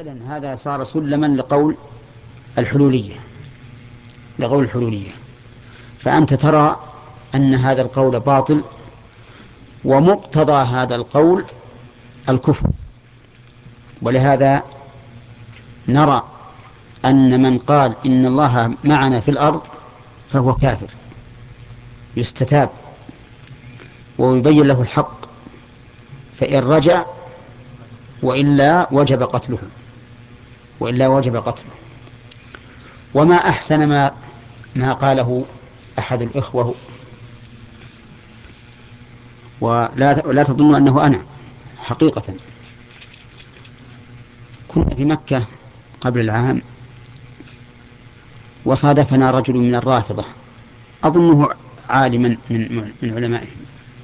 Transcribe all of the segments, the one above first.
فعلا هذا صار سلما لقول الحلولية، فأنت ترى أن هذا القول باطل، ومقتضى هذا القول الكفر. ولهذا نرى أن من قال إن الله معنا في الأرض فهو كافر، يستتاب ويبين له الحق، فإن رجع وإلا وجب قتله. وما أحسن ما قاله أحد الإخوة، ولا تظن أنه أنا حقيقة. كنا في مكة قبل العام، وصادفنا رجل من الرافضة أظنه عالما من علمائهم،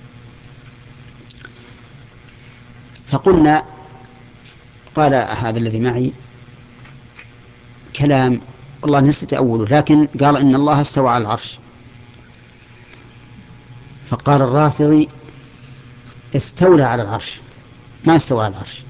فقلنا، قال هذا الذي معي كلام والله نسيت أوله، لكن قال إن الله استوى على العرش. فقال الرافضي استولى على العرش، ما استوى على العرش،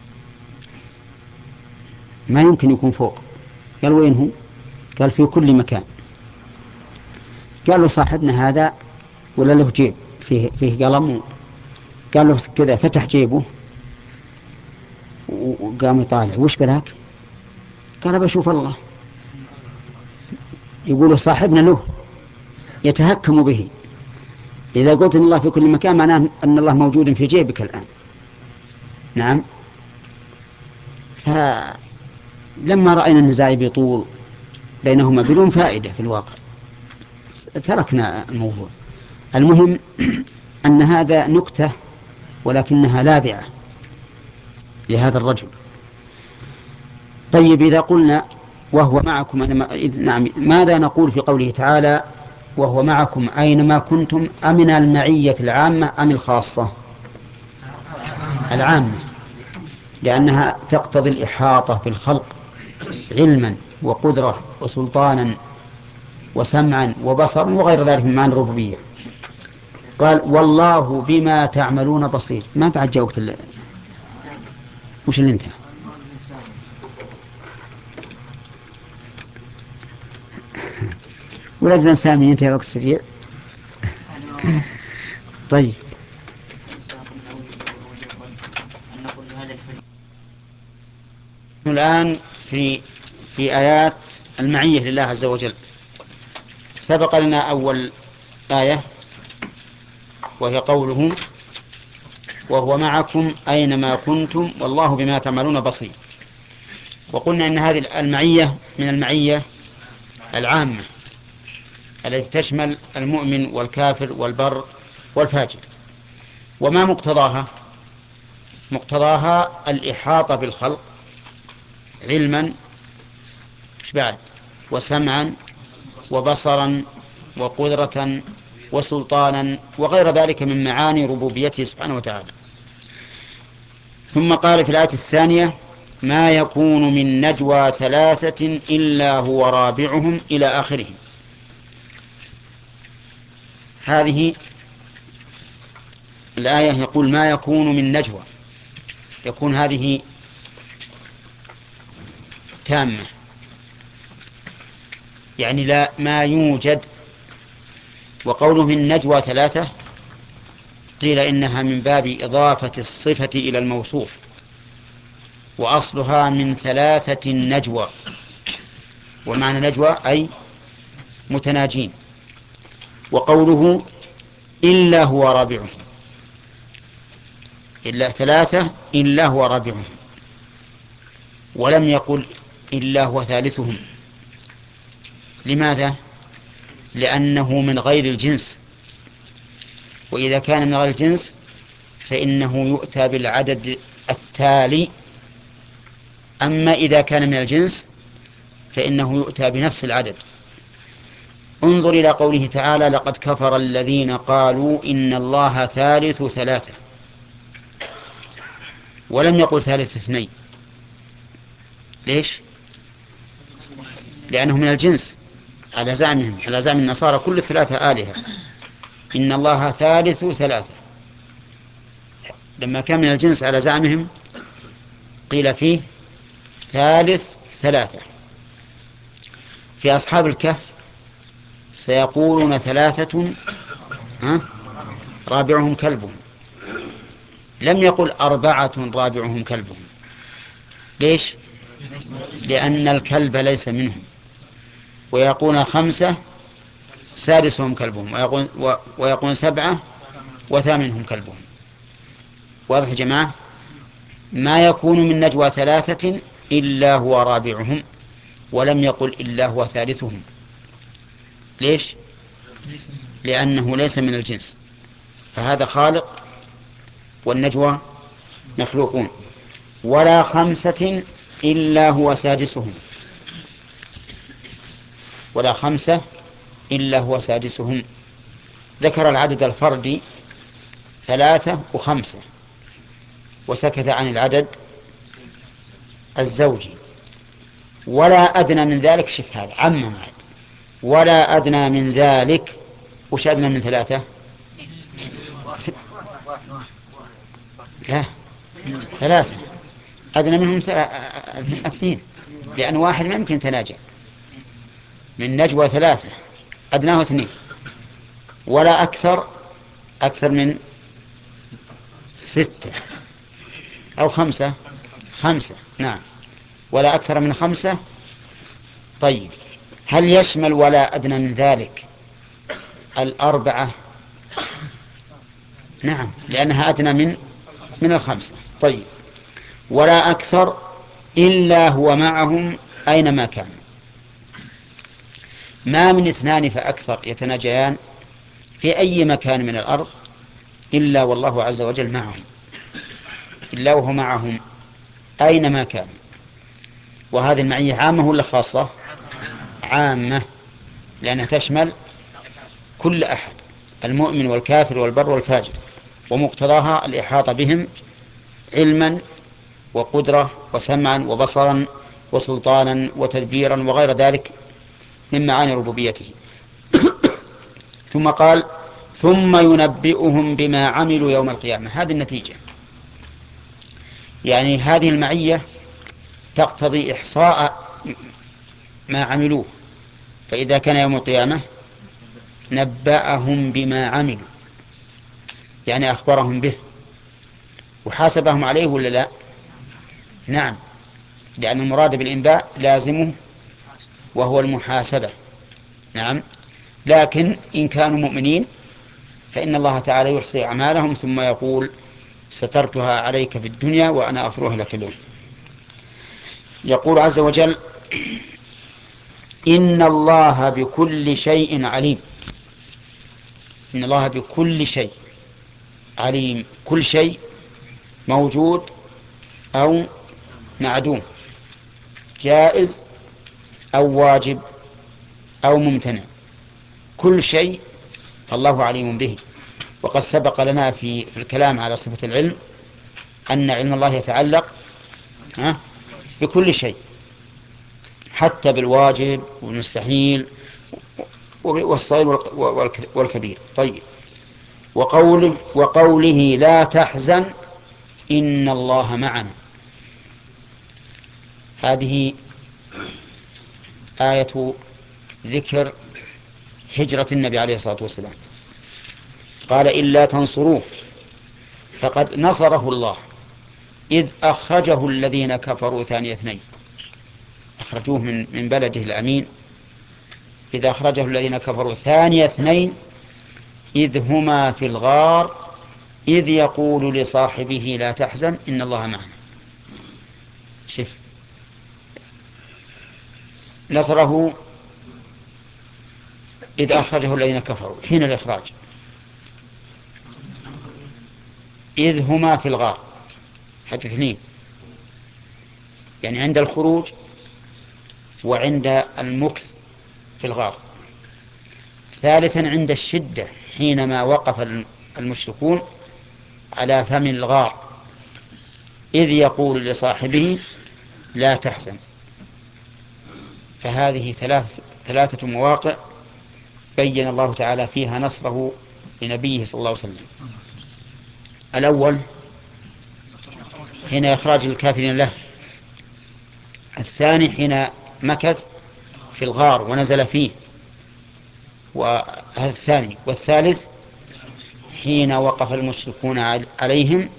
ما يمكن يكون فوق. قال وين هو؟ قال في كل مكان. قال له صاحبنا هذا ولا له جيب فيه قلم، قال له كذا، فتح جيبه وقام يطالع، وش بلاك؟ قال بشوف الله. يقول صاحبنا له يتهكم به، إذا قلت إن الله في كل مكان معناه أن الله موجود في جيبك الآن. نعم. فلما رأينا النزاع بيطول بينهما بدون فائدة في الواقع تركنا الموضوع. المهم أن هذا نكتة ولكنها لاذعة لهذا الرجل. طيب إذا قلنا وهو معكم نعم، ماذا نقول في قوله تعالى وهو معكم أينما كنتم؟ أمن المعية العامة أم الخاصة؟ العامة، لأنها تقتضي الإحاطة في الخلق علما وقدرة وسلطانا وسمعا وبصرا وغير ذلك من معاني الربوبية. قال والله بما تعملون بصير. ما بعد جاء وقت وش اللي انتهى؟ ولدنا سامي ينتهي وقت سريع. طيب الآن في آيات المعية لله عز وجل. سبق لنا أول آية وهي قوله وهو معكم أينما كنتم والله بما تعملون بصير. وقلنا إن هذه المعية من المعية العامة التي تشمل المؤمن والكافر والبر والفاجر. وما مقتضاها؟ مقتضاها الإحاطة بالخلق علما بعد وسمعا وبصرا وقدرة وسلطانا وغير ذلك من معاني ربوبيته سبحانه وتعالى. ثم قال في الآية الثانية ما يكون من نجوى ثلاثة إلا هو رابعهم إلى آخره. هذه الآية يقول ما يكون من نجوى، يكون هذه تامة، يعني لا ما يوجد. وقوله من نجوى ثلاثة قيل إنها من باب إضافة الصفة إلى الموصوف، وأصلها من ثلاثة نجوى، ومعنى نجوى أي متناجين. وقوله إلا هو رابعهم، إلا ثلاثة إلا هو رابعهم، ولم يقل إلا هو ثالثهم. لماذا؟ لأنه من غير الجنس، وإذا كان من غير الجنس فإنه يؤتى بالعدد التالي، أما إذا كان من الجنس فإنه يؤتى بنفس العدد. انظر إلى قوله تعالى لقد كفر الذين قالوا إن الله ثالث ثلاثة، ولم يقل ثالث اثنين. ليش؟ لأنه من الجنس على زعمهم، على زعم النصارى كل الثلاثة آلهة، إن الله ثالث ثلاثة. لما كان من الجنس على زعمهم قيل فيه ثالث ثلاثة. في أصحاب الكهف سيقولون ثلاثة رابعهم كلبهم، لم يقل أربعة رابعهم كلبهم. ليش؟ لأن الكلب ليس منهم. ويقولون خمسة سادسهم كلبهم، ويقولون سبعة وثامنهم كلبهم. واضح يا جماعة؟ ما يكون من نجوى ثلاثة إلا هو رابعهم، ولم يقل إلا هو ثالثهم. ليش؟ لأنه ليس من الجنس، فهذا خالق والنجوى مخلوقون. ولا خمسة إلا هو سادسهم، ولا خمسة إلا هو سادسهم. ذكر العدد الفردي 3 و5، وسكت عن العدد الزوجي. ولا أدنى من ذلك، شف هذا عم معي، ولا أدنى من ذلك. وش أدنى من 3؟ لا، 3 أدنى منهم 2، لأن واحد ما يمكن تناجع. من نجوى 3 أدناه 2. ولا أكثر من 6 أو 5. 5، نعم، ولا أكثر من 5. طيب، هل يشمل ولا أدنى من ذلك 4؟ نعم، لأنها أدنى من 5. طيب، ولا أكثر إلا هو معهم أينما كان. ما من 2 فأكثر يتناجيان في أي مكان من الأرض إلا والله عز وجل معهم، إلا وهو معهم أينما كان. وهذه المعية عامة ولا خاصة؟ عامة، لأنها تشمل كل أحد، المؤمن والكافر والبر والفاجر، ومقتضاها الإحاطة بهم علما وقدرة وسمعا وبصرا وسلطانا وتدبيرا وغير ذلك من معاني ربوبيته. ثم قال: ثم ينبئهم بما عملوا يوم القيامة. هذه النتيجة، يعني هذه المعية تقتضي إحصاء ما عملوه، فإذا كان يوم القيامة نبأهم بما عملوا، يعني أخبرهم به وحاسبهم عليه ولا لا؟ نعم، لأن المراد بالإنباء لازمه وهو المحاسبة. نعم، لكن إن كانوا مؤمنين فإن الله تعالى يحصي أعمالهم ثم يقول: سترتها عليك في الدنيا وأنا أغفرها لك اليوم. يقول عز وجل: إن الله بكل شيء عليم. إن الله بكل شيء عليم. كل شيء موجود أو معدوم، جائز أو واجب أو ممتنع، كل شيء الله عليم به. وقد سبق لنا في الكلام على صفة العلم أن علم الله يتعلق بكل شيء، حتى بالواجب والمستحيل والصغير والكبير. طيب، وقوله لا تحزن إن الله معنا. هذه آية ذكر هجرة النبي عليه الصلاة والسلام. قال: إلا تنصروه فقد نصره الله إذ أخرجه الذين كفروا ثاني اثنين. أخرجوه من بلده الأمين، إذ أخرجه الذين كفروا ثاني اثنين إذ هما في الغار إذ يقول لصاحبه لا تحزن إن الله معنا. شف، نصره إذ أخرجه الذين كفروا حين الإخراج، إذ هما في الغار، حق 2، يعني عند الخروج وعند المكث في الغار. ثالثا عند الشدة حينما وقف المشركون على فم الغار إذ يقول لصاحبه لا تحزن. فهذه 3 مواقع بين الله تعالى فيها نصره لنبيه صلى الله عليه وسلم. الأول حين إخراج الكافرين له الثاني حين مكث في الغار ونزل فيه، وهذا الثاني. والثالث حين وقف المشركون عليهم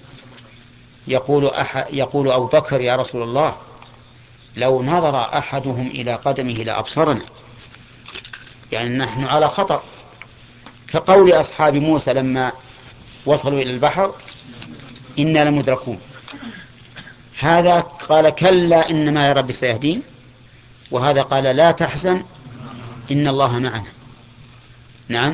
يقول أبو بكر: يا رسول الله، لو نظر أحدهم إلى قدمه لأبصرنا، يعني نحن على خطر، كقول أصحاب موسى لما وصلوا إلى البحر: إنا لمدركون. هذا قال: كلا إن معي ربي سيهدين. وهذا قال: لا تحزن إن الله معنا. نعم،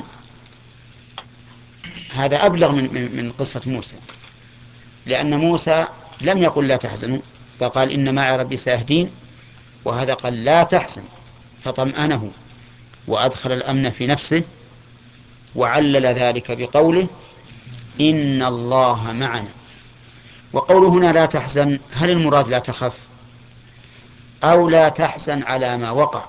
هذا أبلغ من قصة موسى، لأن موسى لم يقل لا تحزنوا، فقال: إن معي ربي سيهدين. وهذا قال: لا تحزن، فطمأنه وأدخل الأمن في نفسه، وعلل ذلك بقوله: إن الله معنا. وقوله هنا لا تحزن، هل المراد لا تخف أو لا تحزن على ما وقع؟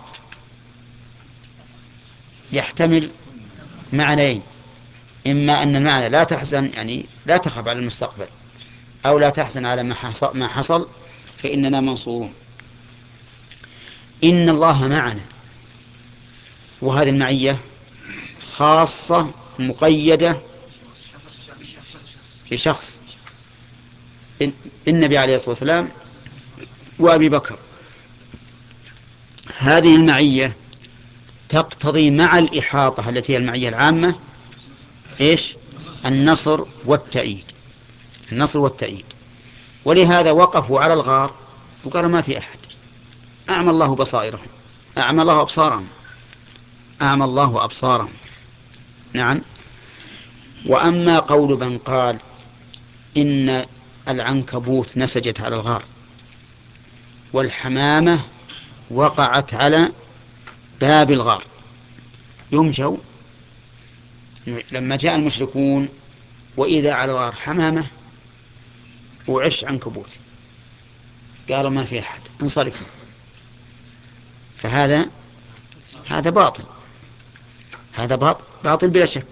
يحتمل معنيين: إما أن المعنى لا تحزن يعني لا تخف على المستقبل، أو لا تحزن على ما حصل فإننا منصورون. إن الله معنا، وهذه المعية خاصة مقيدة بشخص النبي عليه الصلاة والسلام وأبي بكر. هذه المعية تقتضي مع الإحاطة التي هي المعية العامة إيش؟ النصر والتأييد. النصر والتأييد. ولهذا وقفوا على الغار وقالوا: ما في أحد. أعمى الله بصائرهم، أعمى الله أبصارهم، أعمى الله أبصارهم. نعم. وأما قول من قال إن العنكبوت نسجت على الغار والحمامة وقعت على باب الغار، يمجوا لما جاء المشركون وإذا على الغار حمامة وعش عنكبوت، قالوا: ما في أحد، انصرفوا. فهذا باطل، هذا باطل بلا شك.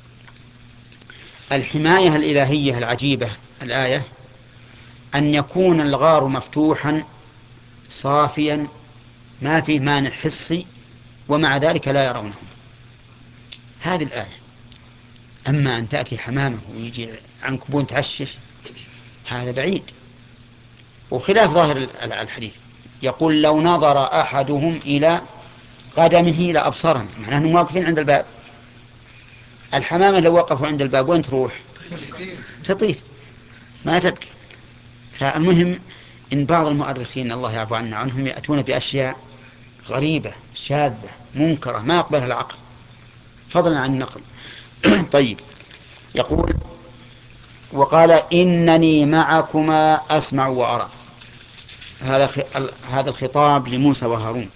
الحماية الإلهية العجيبة الآية أن يكون الغار مفتوحا صافيا ما فيه مانع حسي، ومع ذلك لا يرونه. هذه الآية. أما أن تأتي حمامة ويجي عنكبوت تعشش، هذا بعيد، وخلاف ظاهر الحديث. يقول: لو نظر أحدهم إلى قدمه لأبصرنا، معناه أنهم واقفين عند الباب. الحمامة لو وقفوا عند الباب وين تروح؟ تطير، ما تبكي. فالمهم إن بعض المؤرخين الله يعفو عنا عنهم يأتون بأشياء غريبة شاذة منكرة ما يقبلها العقل، فضلا عن النقل. طيب، يقول: وقال: إنني معكما أسمع وأرى. هذا الخطاب لموسى وهارون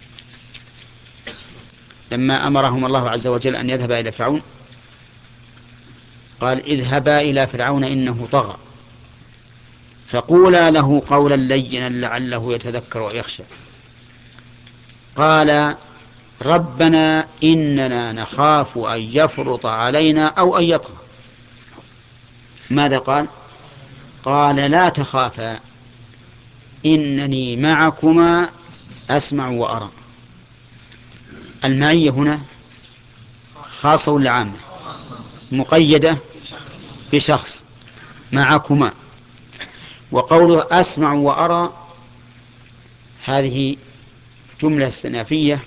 لما أمرهم الله عز وجل أن يذهبا إلى فرعون. قال: اذهبا إلى فرعون إنه طغى فقولا له قولا لينا لعله يتذكر ويخشى. قال: ربنا إننا نخاف أن يفرط علينا أو أن يطغى. ماذا قال؟ قال: لا تخافا إنني معكما أسمع وأرى. المعية هنا خاصة ولا عامة؟ مقيدة بشخص، معكما. وقوله أسمع وأرى هذه جملة استئنافية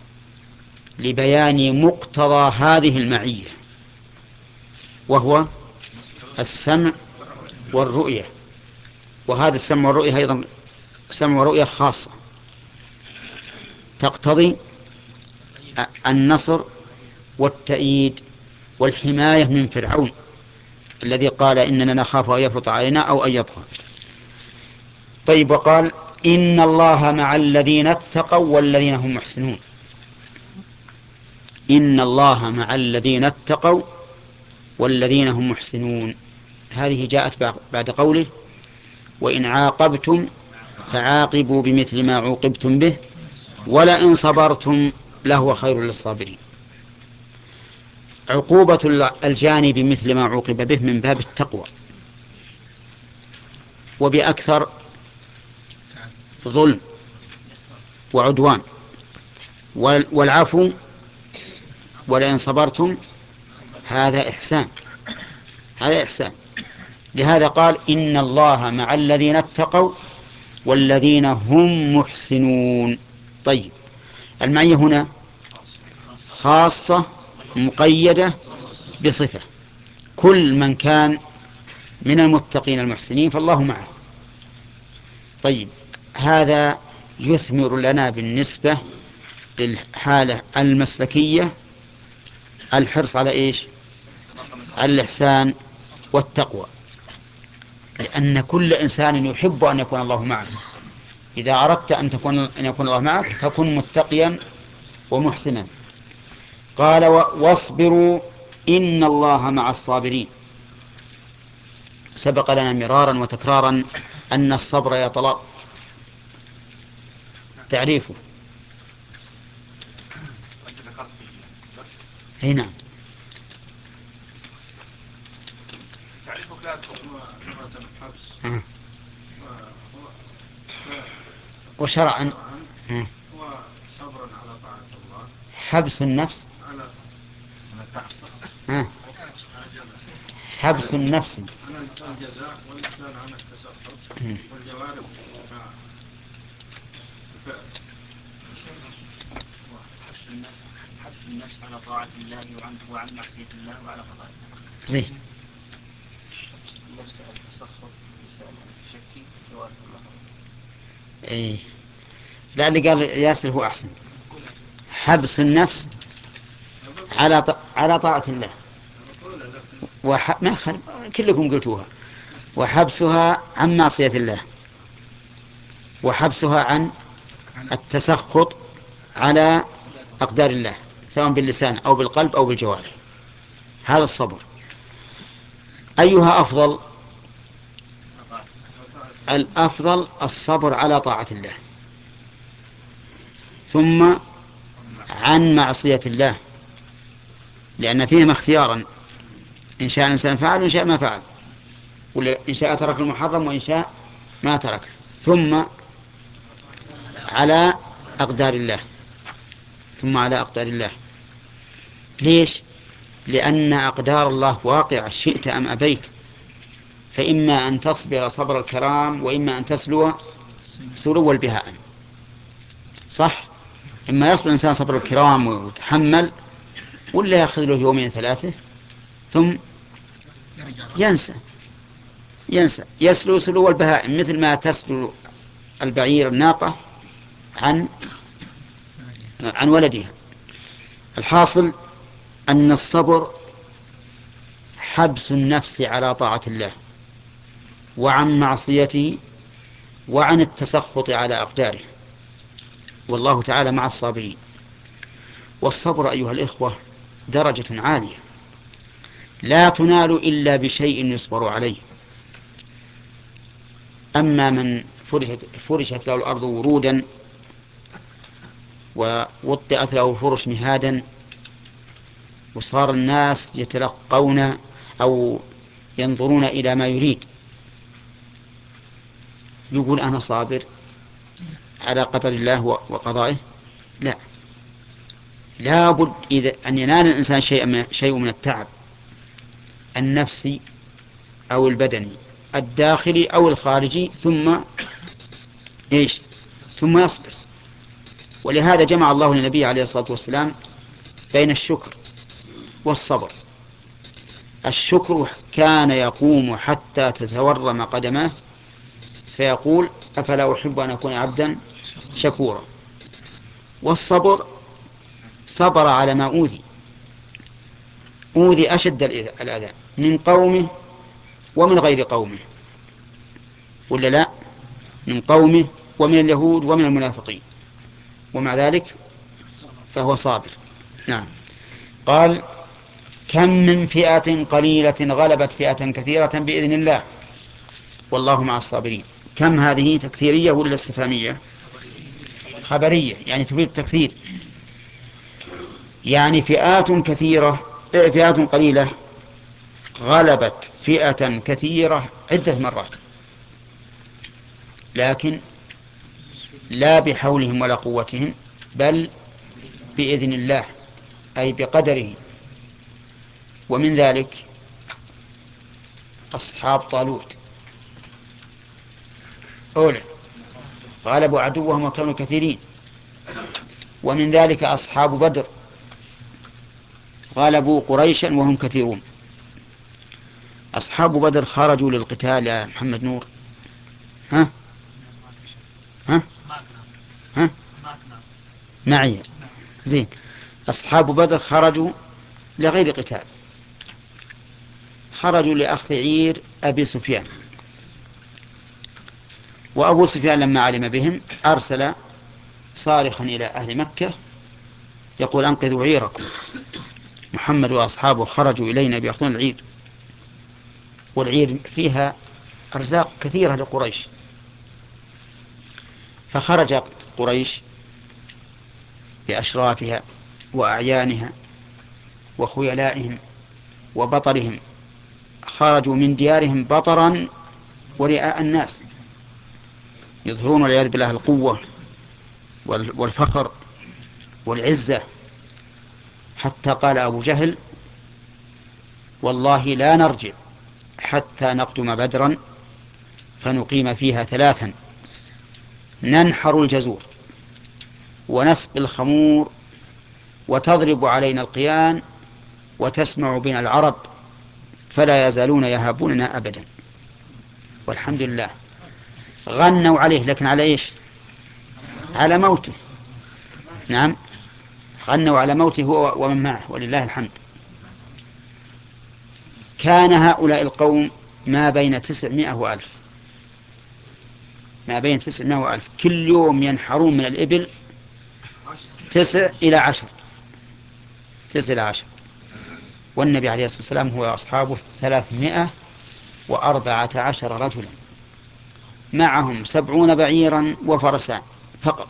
لبيان مقتضى هذه المعية، وهو السمع والرؤية. وهذا السمع والرؤية أيضا سمع ورؤية خاصة تقتضي النصر والتأييد والحماية من فرعون الذي قال: إننا نخاف أن يفرط علينا أو أن يطغى. طيب، وقال: إن الله مع الذين اتقوا والذين هم محسنون. إن الله مع الذين اتقوا والذين هم محسنون. هذه جاءت بعد قوله: وإن عاقبتم فعاقبوا بمثل ما عوقبتم به ولئن صبرتم لهو خير للصابرين. عقوبة الجاني بمثل ما عوقب به من باب التقوى، وبأكثر ظلم وعدوان. والعفو ولئن صبرتم هذا إحسان، هذا إحسان. لهذا قال إن الله مع الذين اتقوا والذين هم محسنون. طيب، المعية هنا خاصة مقيدة بصفة، كل من كان من المتقين المحسنين فالله معه. طيب، هذا يثمر لنا بالنسبة للحالة المسلكية الحرص على إيش؟ على الإحسان والتقوى، لأن كل إنسان يحب أن يكون الله معه. إذا أردت أن يكون الله معك فكن متقيا ومحسنا. قال واصبروا إن الله مع الصابرين. سبق لنا مرارا وتكرارا أن الصبر يا طلال تعريفه. هنا وشرعا وصبرا على طاعة الله، حبس النفس، حبس النفس عن الجزاء والإسلام عن التسخط والجوارح الفعل. حبس النفس على طاعة الله وعن معصية الله وعلى قضاء الله. زين. النفس على التسخط، لسان الشك، جوارح الله. إيه. لا، اللي قال ياسر هو أحسن. حبس النفس على طاعة الله ما كلكم قلتوها. وحبسها عن معصية الله، وحبسها عن التسخط على أقدار الله سواء باللسان أو بالقلب أو بالجوارح. هذا الصبر. أيها أفضل؟ الأفضل الصبر على طاعة الله، ثم عن معصية الله، لأن فيهما اختيارا، إن شاء الإنسان فعل وإن شاء ما فعل، وإن شاء ترك المحرم وإن شاء ما ترك. ثم على أقدار الله، ثم على أقدار الله. ليش؟ لأن أقدار الله واقعة شئت أم أبيت، فإما أن تصبر صبر الكرام وإما أن تسلو سلو البهائم. صح؟ إما يصبر الإنسان صبر الكرام ويتحمل، ولا يأخذ له يومين ثلاثة ثم ينسى يسلو سلو البهائم، مثل ما تسلو البعير الناقة عن ولدها. الحاصل أن الصبر حبس النفس على طاعة الله وعن معصيته وعن التسخط على أقداره، والله تعالى مع الصابرين. والصبر أيها الإخوة درجة عالية لا تنال إلا بشيء يصبر عليه. أما من فرشت له الأرض ورودا ووطئت له فرش مهادا، وصار الناس يتلقون أو ينظرون إلى ما يريد، يقول أنا صابر على قدر الله وقضائه؟ لا، لابد إذا أن ينال الإنسان شيء من التعب النفسي أو البدني الداخلي أو الخارجي، ثم يصبر. ولهذا جمع الله للنبي عليه الصلاة والسلام بين الشكر والصبر. الشكر كان يقوم حتى تتورم قدماه فيقول أفلا أحب أن أكون عبدا شكورا. والصبر صبر على ما أوذي أشد الأذى من قومه ومن غير قومه، ولا لا؟ من قومه ومن اليهود ومن المنافقين، ومع ذلك فهو صابر. نعم. قال كم من فئة قليلة غلبت فئة كثيرة بإذن الله والله مع الصابرين. كم هذه تكثيرية ولا استفهامية؟ خبرية، يعني تفيد التكثير. يعني فئات قليلة غلبت فئة كثيرة عدة مرات، لكن لا بحولهم ولا قوتهم بل بإذن الله، أي بقدره. ومن ذلك أصحاب طالوت أولى غلبوا عدوهم وكانوا كثيرين. ومن ذلك أصحاب بدر غلبوا قريشا وهم كثيرون. أصحاب بدر خرجوا للقتال يا محمد نور. ها ها ها معي زين. أصحاب بدر خرجوا لغير قتال، خرجوا لأخذ عير أبي سفيان. وأبو سفيان لما علم بهم أرسل صارخا إلى أهل مكة يقول أنقذوا عيركم، محمد وأصحابه خرجوا إلينا بيأخذون العير، والعير فيها أرزاق كثيرة لقريش. فخرج قريش بأشرافها وأعيانها وخيلائهم وبطرهم، خرجوا من ديارهم بطرا ورئاء الناس، يظهرون والعياذ بالله القوة والفخر والعزة، حتى قال أبو جهل والله لا نرجع حتى نقدم بدرا فنقيم فيها 3، ننحر الجزور ونسقي الخمور وتضرب علينا القيان وتسمع بنا العرب فلا يزالون يهابوننا أبدا. والحمد لله غنوا عليه، لكن على إيش؟ على موته. نعم، غنوا على موته هو ومن معه، ولله الحمد. كان هؤلاء القوم ما بين 900 وألف، ما بين 900 وألف، كل يوم ينحرون من الإبل 9 إلى 10، 9 إلى 10. والنبي عليه الصلاة والسلام هو أصحابه 314 رجلا، معهم 70 بعيرا وفرسان فقط،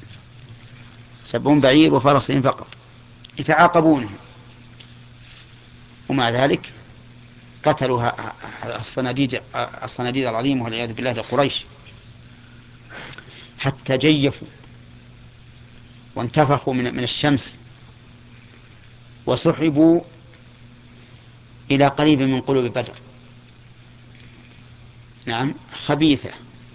70 بعير وفرسين فقط يتعاقبونهم. ومع ذلك قتلوا الصناديد العظيمة والعياذ بالله لقريش، حتى جيفوا وانتفخوا من الشمس، وسحبوا إلى قريب من قلوب بدر. نعم، خبيثة.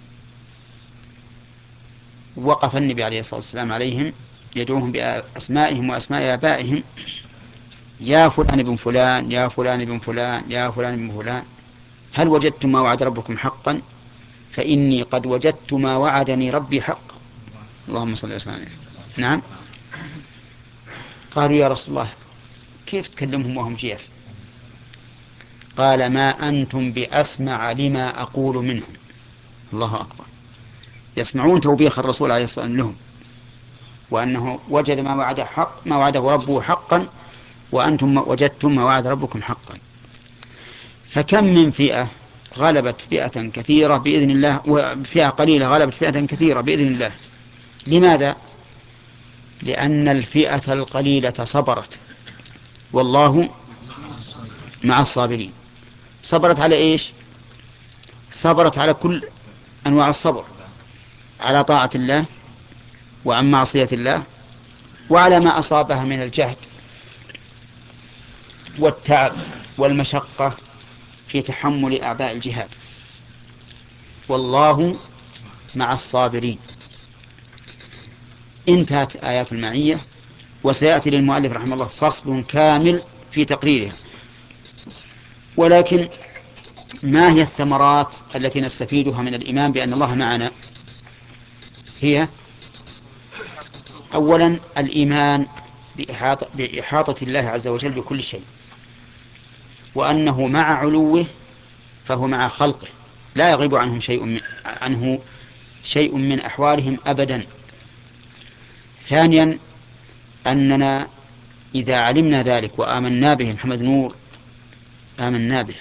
وقف النبي عليه الصلاة والسلام عليهم يدعوهم بأسمائهم وأسماء آبائهم: يا فلان بن فلان، يا فلان بن فلان، يا فلان بن فلان، هل وجدتم ما وعد ربكم حقا؟ فإني قد وجدت ما وعدني ربي حقا. اللهم صل وسلم. نعم. قالوا يا رسول الله كيف تكلمهم وهم جيف؟ قال ما أنتم بأسمع لما أقول منهم. الله أكبر، يسمعون توبيخ الرسول عليه الصلاة والسلام لهم، وأنه وجد ما وعده حق، ما وعده ربه حقا، وأنتم وجدتم ما وعد ربكم حقا. فكم من فئة غلبت فئة كثيرة بإذن الله، وفئة قليلة غلبت فئة كثيرة بإذن الله. لماذا؟ لأن الفئة القليلة صبرت، والله مع الصابرين. صبرت على إيش؟ صبرت على كل أنواع الصبر، على طاعة الله وعن معصية الله، وعلى ما أصابها من الجهد والتعب والمشقة في تحمل أعباء الجهاد. والله مع الصابرين. انتهت آيات المعية، وسيأتي للمؤلف رحمه الله فصل كامل في تقريرها. ولكن ما هي الثمرات التي نستفيدها من الإيمان بأن الله معنا؟ هي أولا الإيمان بإحاطة الله عز وجل بكل شيء، وأنه مع علوه فهو مع خلقه لا يغيب عنه شيء من أحوالهم أبدا. ثانيا أننا إذا علمنا ذلك وآمنا به، محمد نور آمنا به،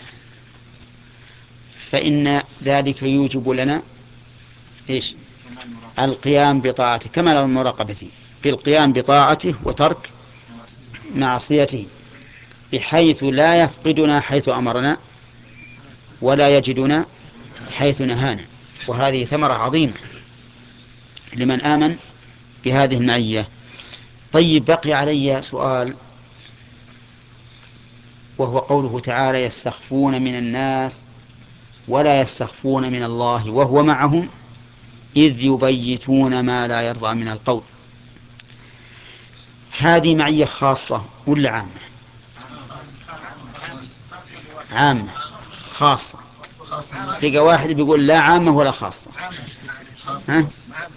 فإن ذلك يوجب لنا إيش؟ القيام بطاعته، كمال المراقبة، بالقيام بطاعته وترك معصيته، بحيث لا يفقدنا حيث أمرنا ولا يجدنا حيث نهانا. وهذه ثمرة عظيمة لمن آمن بهذه المعية. طيب، بقي علي سؤال، وهو قوله تعالى: يستخفون من الناس ولا يستخفون من الله وهو معهم إذ يبيتون ما لا يرضى من القول. هذه معية خاصة ولا عامة؟ عامة. خاصة. لقى واحد بيقول لا عامة ولا خاصة. ها؟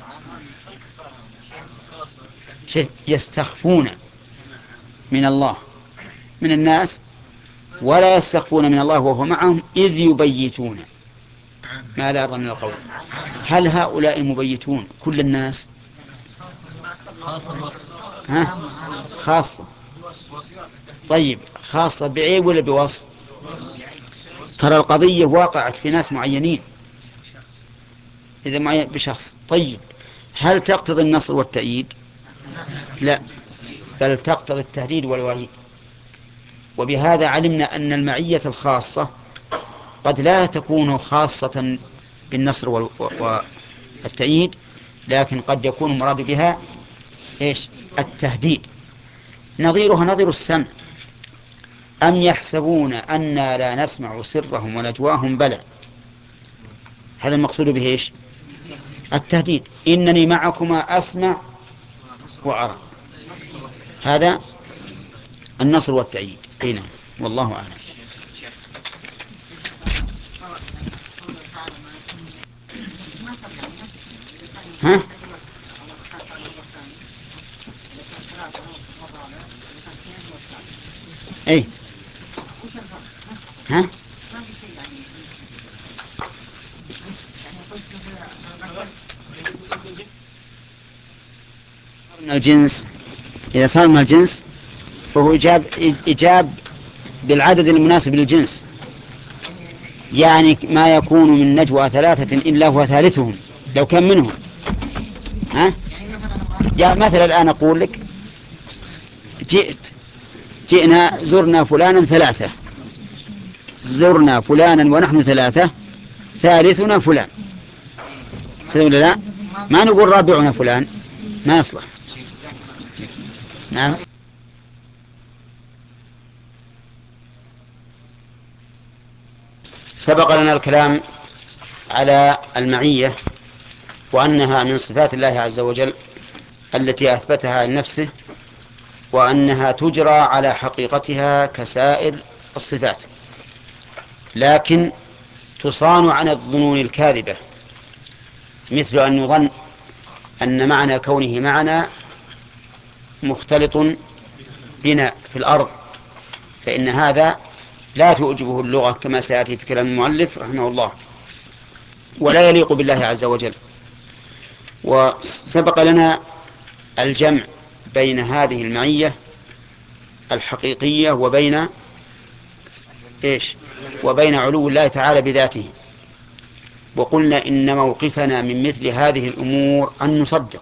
يستخفون من الله من الناس ولا يستخفون من الله وهو معهم إذ يبيتون ما لا يرضى من القول. هل هؤلاء المبيتون كل الناس؟ ها؟ خاصة. طيب، خاصة بعيب ولا بوصف؟ ترى القضية واقعت في ناس معينين، إذا معين بشخص. طيب، هل تقتضي النصر والتأييد؟ لا، بل تقتضي التهديد والوعيد. وبهذا علمنا أن المعية الخاصة قد لا تكون خاصة بالنصر والتأييد، لكن قد يكون المراد بها إيش؟ التهديد. نظيرها نظير السمع: أم يحسبون أنا لا نسمع سرهم ونجواهم؟ بلى. هذا المقصود به إيش؟ التهديد: إنني معكما أسمع وأرى. هذا النصر والتأييد. هنا والله أعلم. ها؟ أي. ها؟ من الجنس، إذا صار من الجنس فهو إجاب بالعدد المناسب للجنس. يعني ما يكون من نجوى ثلاثة إلا هو ثالثهم لو كان منهم. ها؟ يعني مثلا الآن أقول لك: جئنا زرنا فلانا ثلاثة، زرنا فلانا ونحن ثلاثة، ثالثنا فلان. سيقول لا، ما نقول رابعنا فلان، ما يصلح. نعم. سبق لنا الكلام على المعية وأنها من صفات الله عز وجل التي أثبتها لنفسه، وأنها تجرى على حقيقتها كسائر الصفات، لكن تصان عن الظنون الكاذبة، مثل أن يظن أن معنى كونه معنا مختلط بنا في الأرض، فإن هذا لا تعجبه اللغة كما سيأتي في كلام المؤلف رحمه الله، ولا يليق بالله عز وجل. وسبق لنا الجمع بين هذه المعية الحقيقية وبين إيش؟ وبين علو الله تعالى بذاته. وقلنا إن موقفنا من مثل هذه الأمور أن نصدق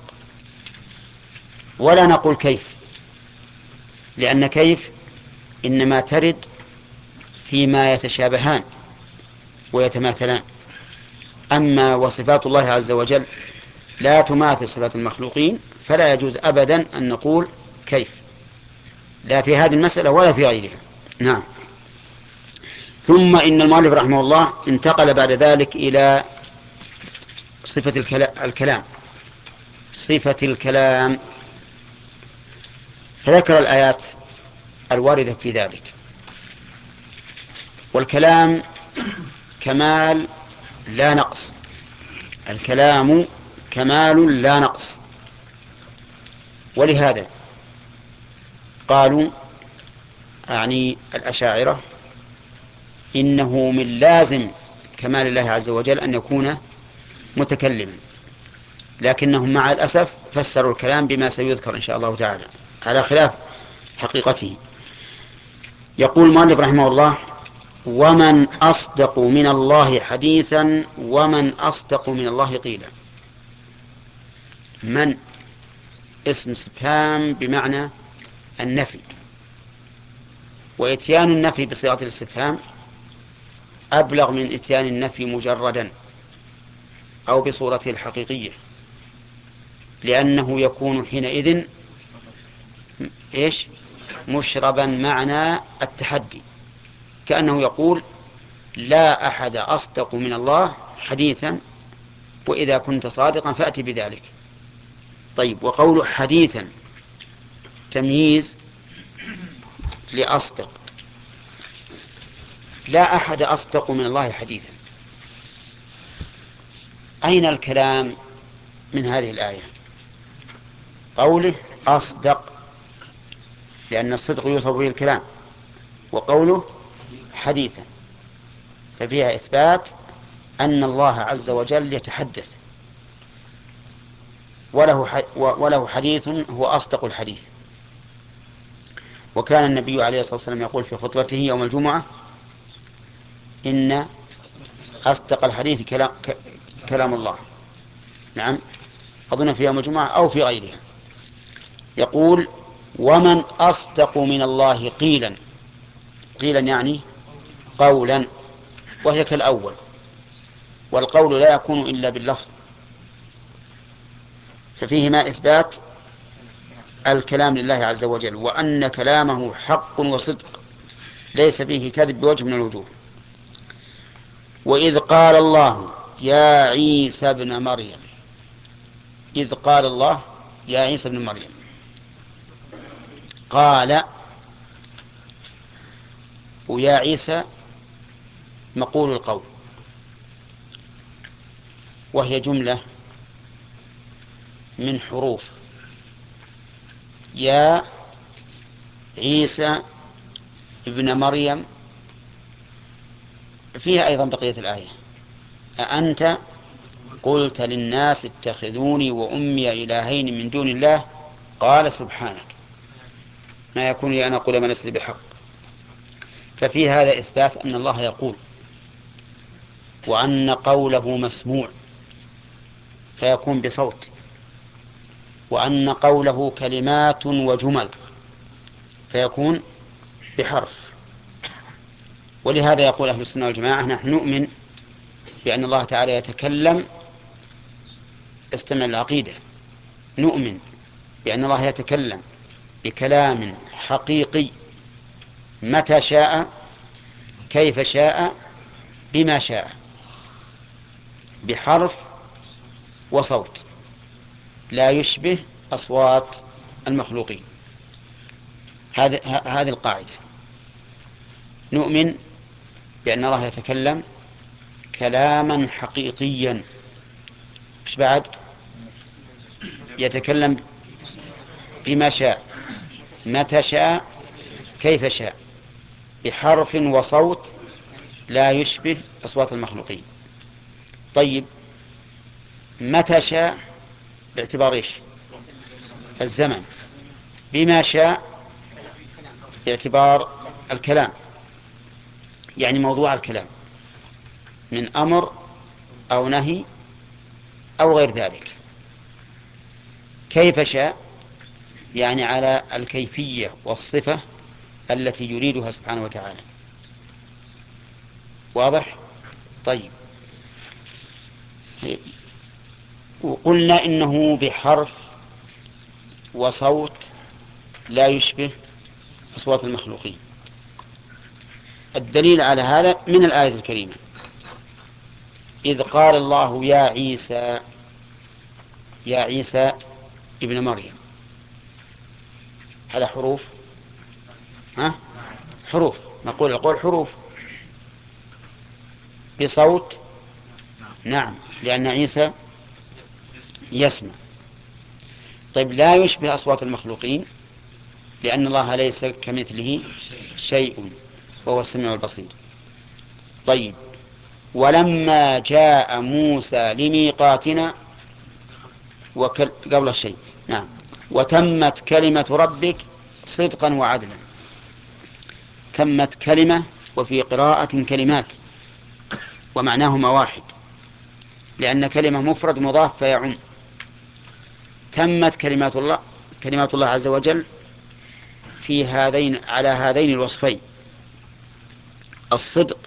ولا نقول كيف، لأن كيف إنما ترد فيما يتشابهان ويتماثلان. أما وصفات الله عز وجل لا تماثل صفات المخلوقين، فلا يجوز أبدا أن نقول كيف، لا في هذه المسألة ولا في غيرها. نعم. ثم إن المؤلف رحمه الله انتقل بعد ذلك إلى صفة الكلام، صفة الكلام، فذكر الآيات الواردة في ذلك. والكلام كمال لا نقص، الكلام كمال لا نقص. ولهذا قالوا، أعني الأشاعرة، إنه من لازم كمال الله عز وجل أن يكون متكلما، لكنهم مع الأسف فسروا الكلام بما سيذكر إن شاء الله تعالى على خلاف حقيقته. يقول المؤلف رحمه الله: ومن أصدق من الله حديثا ومن أصدق من الله قيلا. من اسم استفهام بمعنى النفي، وإتيان النفي بصيغة الاستفهام أبلغ من إتيان النفي مجردا أو بصورته الحقيقية. لأنه يكون حينئذ إيش؟ مشربا معنى التحدي، كأنه يقول لا أحد أصدق من الله حديثا، وإذا كنت صادقا فأتي بذلك. طيب، وقول حديثا تمييز لأصدق، لا أحد أصدق من الله حديثا. أين الكلام من هذه الآية؟ قوله أصدق، لأن الصدق يوصف به الكلام، وقوله حديثا ففيها إثبات أن الله عز وجل يتحدث، وله حديث هو أصدق الحديث. وكان النبي عليه الصلاة والسلام يقول في خطبته يوم الجمعة إن أصدق الحديث كلام الله. نعم، أظن في يوم الجمعة أو في غيرها. يقول ومن أصدق من الله قيلا، قيلا يعني قولا، وهي كالأول، والقول لا يكون إلا باللفظ، ففيهما إثبات الكلام لله عز وجل، وأن كلامه حق وصدق ليس فيه كذب بوجه من الوجوه. وإذ قال الله يا عيسى ابن مريم، إذ قال الله يا عيسى ابن مريم، قال ويا عيسى مقول القول، وهي جملة من حروف يا عيسى ابن مريم. فيها أيضا بقية الآية أأنت قلت للناس اتخذوني وأمي إلهين من دون الله قال سبحانك ما يكون لي أن أقول ما ليس لي بحق. ففي هذا إثبات أن الله يقول، وأن قوله مسموع فيكون بصوت، وأن قوله كلمات وجمل فيكون بحرف. ولهذا يقول أهل السنة والجماعة نحن نؤمن بأن الله تعالى يتكلم. استمع العقيدة، نؤمن بأن الله يتكلم بكلام حقيقي متى شاء كيف شاء بما شاء، بحرف وصوت لا يشبه أصوات المخلوقين. هذه القاعدة، نؤمن بأن الله يتكلم كلاما حقيقيا. مش بعد يتكلم بما شاء متى شاء كيف شاء بحرف وصوت لا يشبه أصوات المخلوقين. طيب، متى شاء باعتبار إيش؟ الزمن. بما شاء باعتبار الكلام، يعني موضوع الكلام من أمر أو نهي أو غير ذلك. كيف شاء يعني على الكيفية والصفة التي يريدها سبحانه وتعالى. واضح؟ طيب، وقلنا إنه بحرف وصوت لا يشبه أصوات المخلوقين. الدليل على هذا من الآية الكريمة إذ قال الله يا عيسى، يا عيسى ابن مريم، هذا حروف، حروف، نقول القول حروف بصوت، نعم، لأن عيسى يسمع. طيب، لا يشبه أصوات المخلوقين لأن الله ليس كمثله شيء وهو السميع البصير. طيب، ولما جاء موسى لميقاتنا قبل الشيء، نعم، وتمت كلمة ربك صدقا وعدلا. تمت كلمة، وفي قراءة كلمات، ومعناهما واحد، لأن كلمة مفرد مضاف فيعم. تمت كلمات الله عز وجل في هذين على هذين الوصفين الصدق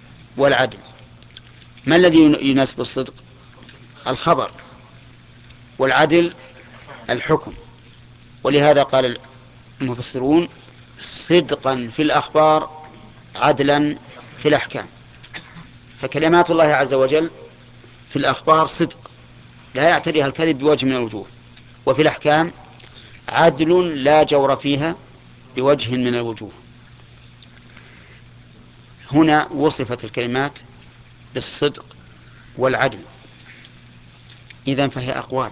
والعدل. ما الذي يناسب الصدق؟ الخبر، والعدل الحكم. ولهذا قال المفسرون صدقا في الأخبار عدلا في الأحكام. فكلمات الله عز وجل في الأخبار صدق لا يعتريها الكذب بوجه من الوجوه، وفي الأحكام عدل لا جور فيها بوجه من الوجوه. هنا وصفت الكلمات بالصدق والعدل، إذن فهي أقوال،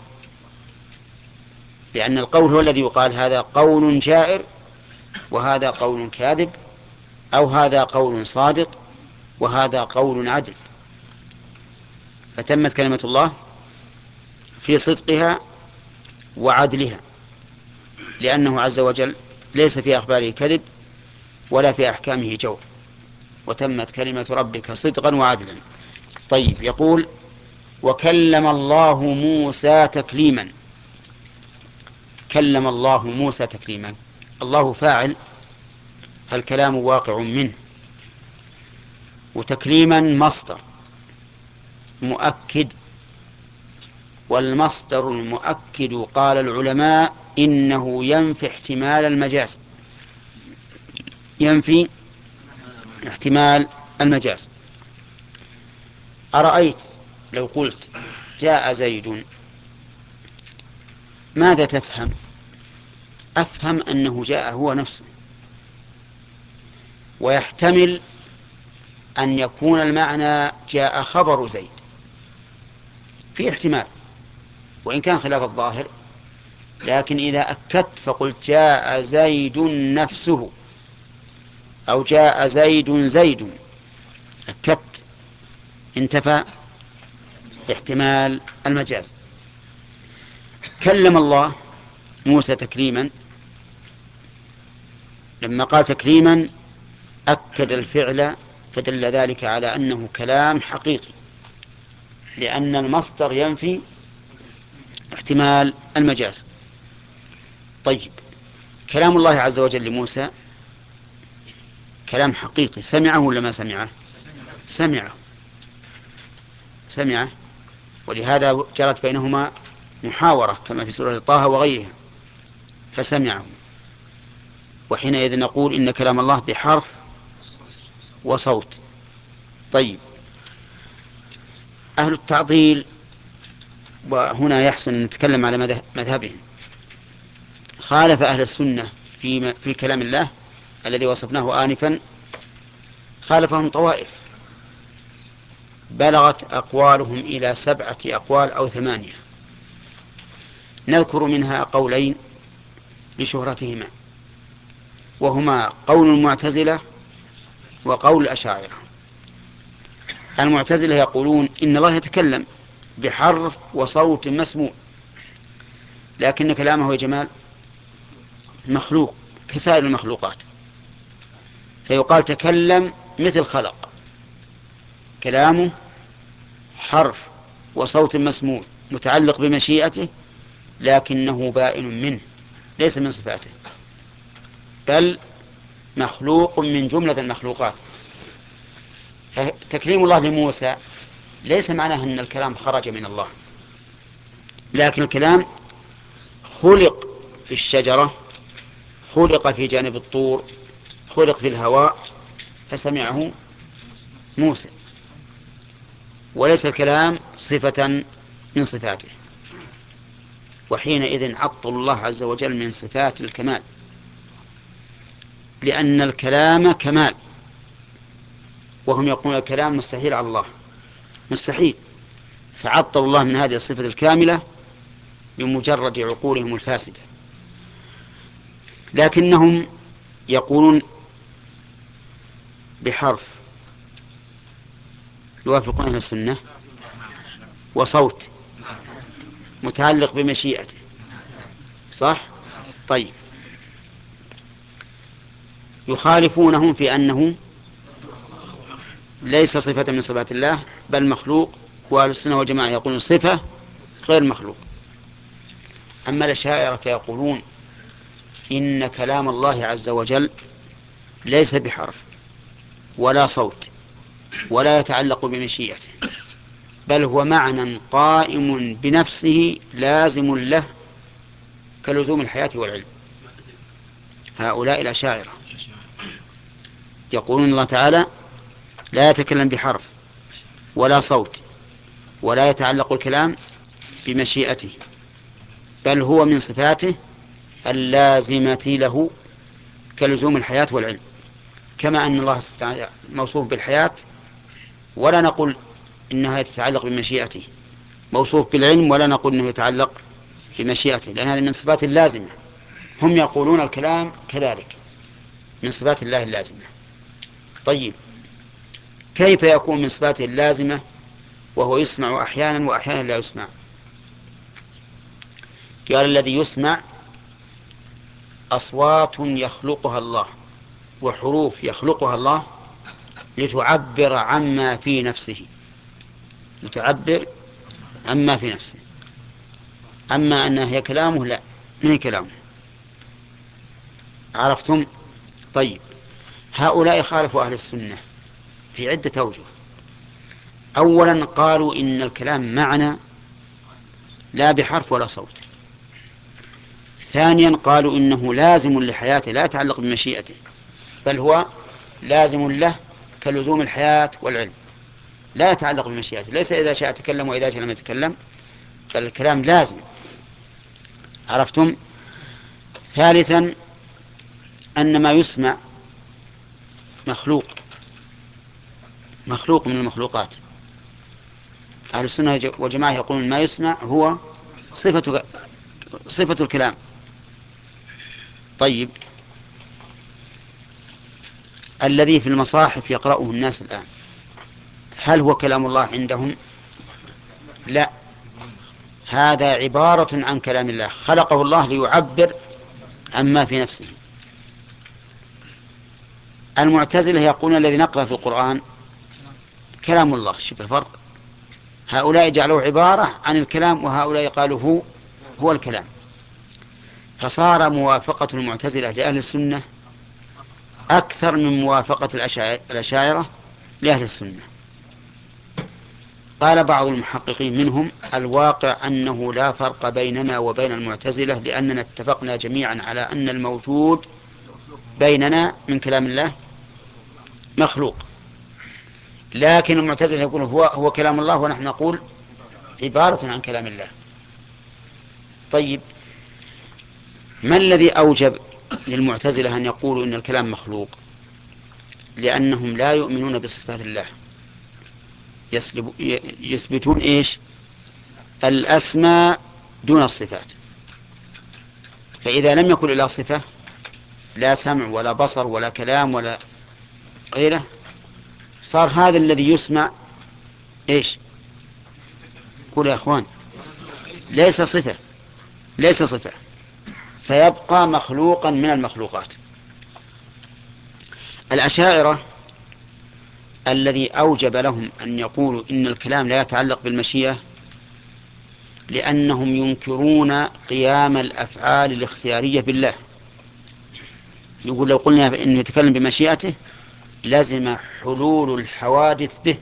لأن القول هو الذي يقال هذا قول جائر وهذا قول كاذب، أو هذا قول صادق وهذا قول عدل. فتمت كلمة الله في صدقها وعدلها، لأنه عز وجل ليس في أخباره كذب ولا في أحكامه جور، وتمت كلمة ربك صدقا وعدلا. طيب، يقول وكلم الله موسى تكليما. كلم الله موسى تكليما، الله فاعل فالكلام واقع منه، وتكليما مصدر مؤكد، والمصدر المؤكد قال العلماء إنه ينفي احتمال المجاز، ينفي احتمال المجاز. أرأيت لو قلت جاء زيد، ماذا تفهم؟ أفهم أنه جاء هو نفسه، ويحتمل أن يكون المعنى جاء خبر زيد، في احتمال وإن كان خلاف الظاهر، لكن إذا أكدت فقلت جاء زيد نفسه أو جاء زيد أكدت، انتفى احتمال المجاز. كلم الله موسى تكليما، لما قال تكليما أكد الفعل، فدل ذلك على أنه كلام حقيقي، لأن المصدر ينفي احتمال المجاز. طيب، كلام الله عز وجل لموسى كلام حقيقي، سمعه ولا ما سمعه؟ سمعه، ولهذا جرت بينهما محاورة كما في سورة طه وغيرها، فسمعه. وحينئذ نقول إن كلام الله بحرف وصوت. طيب، أهل التعطيل، وهنا يحسن أن نتكلم على مذهبهم، خالف أهل السنة في كلام الله الذي وصفناه آنفا، خالفهم طوائف بلغت أقوالهم إلى 7 أقوال أو 8. نذكر منها قولين لشهرتهما، وهما قول المعتزلة وقول الأشاعرة. المعتزلة يقولون إن الله يتكلم بحرف وصوت مسموع، لكن كلامه يا جمال مخلوق كسائر المخلوقات، فيقال تكلم مثل خلق، كلامه حرف وصوت مسموع متعلق بمشيئته، لكنه بائن منه، ليس من صفاته، بل مخلوق من جملة المخلوقات. فتكليم الله لموسى ليس معناه أن الكلام خرج من الله، لكن الكلام خلق في الشجرة، خلق في جانب الطور، خلق في الهواء فسمعه موسى، وليس الكلام صفة من صفاته. وحينئذ عطل الله عز وجل من صفات الكمال، لأن الكلام كمال، وهم يقولون الكلام مستحيل على الله، مستحيل، فعطل الله من هذه الصفة الكاملة بمجرد عقولهم الفاسدة. لكنهم يقولون بحرف، يوافقون أهل السنة، وصوت متعلق بمشيئته، صح؟ طيب، يخالفونهم في أنه ليس صفة من صفات الله بل مخلوق، وأهل السنة والجماعة يقولون صفة غير مخلوق. أما الأشاعرة فيقولون إن كلام الله عز وجل ليس بحرف ولا صوت ولا يتعلق بمشيئته، بل هو معنى قائم بنفسه لازم له كلزوم الحياة والعلم. هؤلاء الأشاعرة يقولون الله تعالى لا يتكلم بحرف ولا صوت ولا يتعلق الكلام بمشيئته، بل هو من صفاته اللازمة له كلزوم الحياة والعلم، كما أن الله موصوف بالحياة ولا نقول إنها تتعلق بمشيئته، موصوف بالعلم ولا نقول إنه يتعلق بمشيئته، لأن هذه من صفات اللازمة. هم يقولون الكلام كذلك من صفات الله اللازمة. طيب، كيف يكون من صفاته اللازمة وهو يسمع أحيانا وأحيانا لا يسمع؟ قال الذي يسمع أصوات يخلقها الله وحروف يخلقها الله لتعبر عما في نفسه، لتعبر عما في نفسه. أما أنها هي كلامه لا، ما هي كلامه. عرفتم؟ طيب، هؤلاء خالفوا أهل السنة في عدة أوجه. أولا قالوا إن الكلام معنى لا بحرف ولا صوت. ثانيا قالوا إنه لازم لحياته لا يتعلق بمشيئته، بل هو لازم له كلزوم الحياة والعلم، لا يتعلق بمشيئته، ليس إذا شاء تكلم وإذا شاء لم يتكلم، بل الكلام لازم. عرفتم؟ ثالثا أن ما يسمع مخلوق من المخلوقات. أهل السنة والجماعة يقولون ما يسمع هو صفة الكلام. طيب، الذي في المصاحف يقرأه الناس الآن هل هو كلام الله عندهم؟ لا، هذا عبارة عن كلام الله، خلقه الله ليعبر عما في نفسه. المعتزلة يقولون الذي نقرأ في القرآن كلام الله. شوف الفرق، هؤلاء جعلوه عبارة عن الكلام وهؤلاء قالوا هو الكلام. فصار موافقة المعتزلة لأهل السنة أكثر من موافقة الأشاعرة لأهل السنة. قال بعض المحققين منهم الواقع أنه لا فرق بيننا وبين المعتزلة، لأننا اتفقنا جميعا على أن الموجود بيننا من كلام الله مخلوق، لكن المعتزلة يقول هو كلام الله ونحن نقول عبارة عن كلام الله. طيب، ما الذي أوجب للمعتزلة أن يقولوا إن الكلام مخلوق؟ لأنهم لا يؤمنون بصفات الله، يثبتون إيش؟ الأسماء دون الصفات. فإذا لم يكن إلا صفة، لا سمع ولا بصر ولا كلام ولا غيره، صار هذا الذي يسمع إيش؟ قول يا أخوان، ليس صفة، ليس صفة، فيبقى مخلوقا من المخلوقات. الأشاعرة الذي أوجب لهم أن يقولوا إن الكلام لا يتعلق بالمشيئة لأنهم ينكرون قيام الأفعال الاختيارية بالله. يقول لو قلنا إنه يتكلم بمشيئته لازم حلول الحوادث به،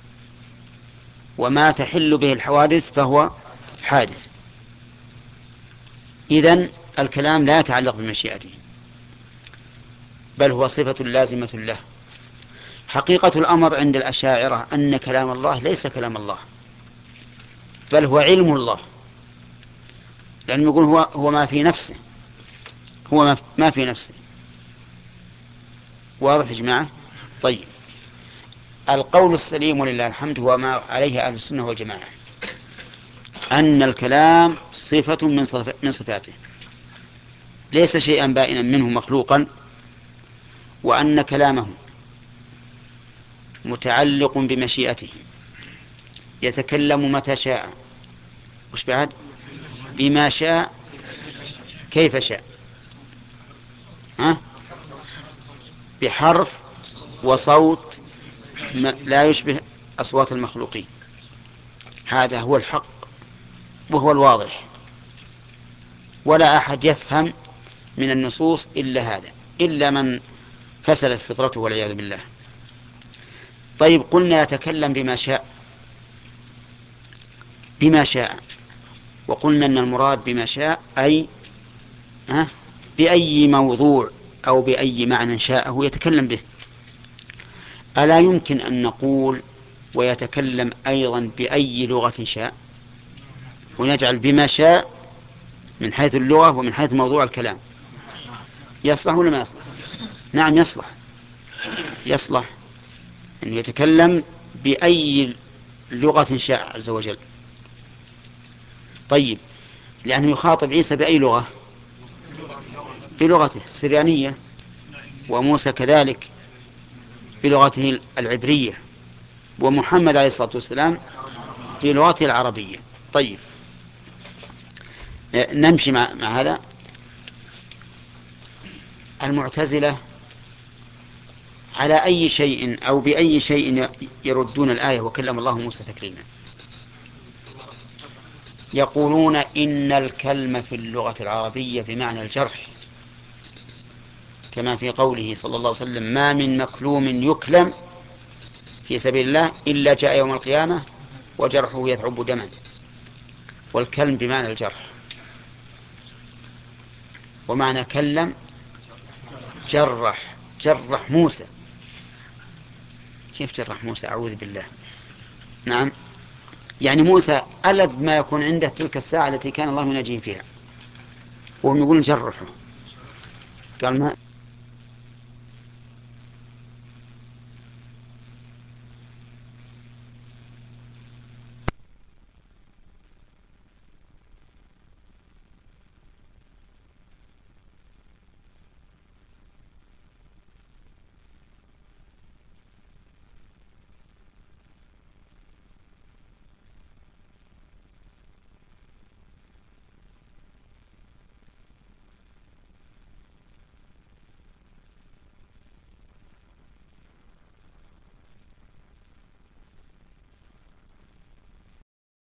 وما تحل به الحوادث فهو حادث. إذن الكلام لا يتعلق بمشيئته، بل هو صفة لازمة له. حقيقة الأمر عند الأشاعرة أن كلام الله ليس كلام الله، بل هو علم الله، لأنه يقول هو ما في نفسه، هو ما في نفسه. واضح يا جماعة؟ طيب، القول السليم ولله الحمد هو ما عليه أهل السنة والجماعة، أن الكلام صفة من صفاته، ليس شيئا بائنا منه مخلوقا، وأن كلامه متعلق بمشيئته، يتكلم متى شاء، وش بعد؟ بما شاء كيف شاء، بحرف وصوت لا يشبه أصوات المخلوقين. هذا هو الحق وهو الواضح، ولا أحد يفهم من النصوص إلا هذا، إلا من فسدت فطرته والعياذ بالله. طيب، قلنا يتكلم بما شاء، بما شاء. وقلنا أن المراد بما شاء أي بأي موضوع أو بأي معنى شاءه يتكلم به. ألا يمكن أن نقول ويتكلم أيضا بأي لغة شاء، ونجعل بما شاء من حيث اللغة ومن حيث موضوع الكلام؟ يصلح ولا ما يصلح؟ نعم يصلح. يصلح أن يتكلم بأي لغة شاء عز وجل. طيب، لأنه يخاطب عيسى بأي لغة؟ بلغته السريانية، وموسى كذلك بلغته العبرية، ومحمد عليه الصلاة والسلام بلغته العربية. طيب، نمشي مع هذا. المعتزلة على أي شيء أو بأي شيء يردون الآية وكلم الله موسى تكليما؟ يقولون إن الكلمة في اللغة العربية بمعنى الجرح، كما في قوله صلى الله عليه وسلم: ما من مكلوم يكلم في سبيل الله إلا جاء يوم القيامة وجرحه يثعب دما. والكلم بمعنى الجرح، ومعنى كلم جرح موسى. كيف جرح موسى؟ أعوذ بالله. نعم، يعني موسى ألذ ما يكون عنده تلك الساعة التي كان الله يناجيه فيها، وهم يقولون جرحه. قال ما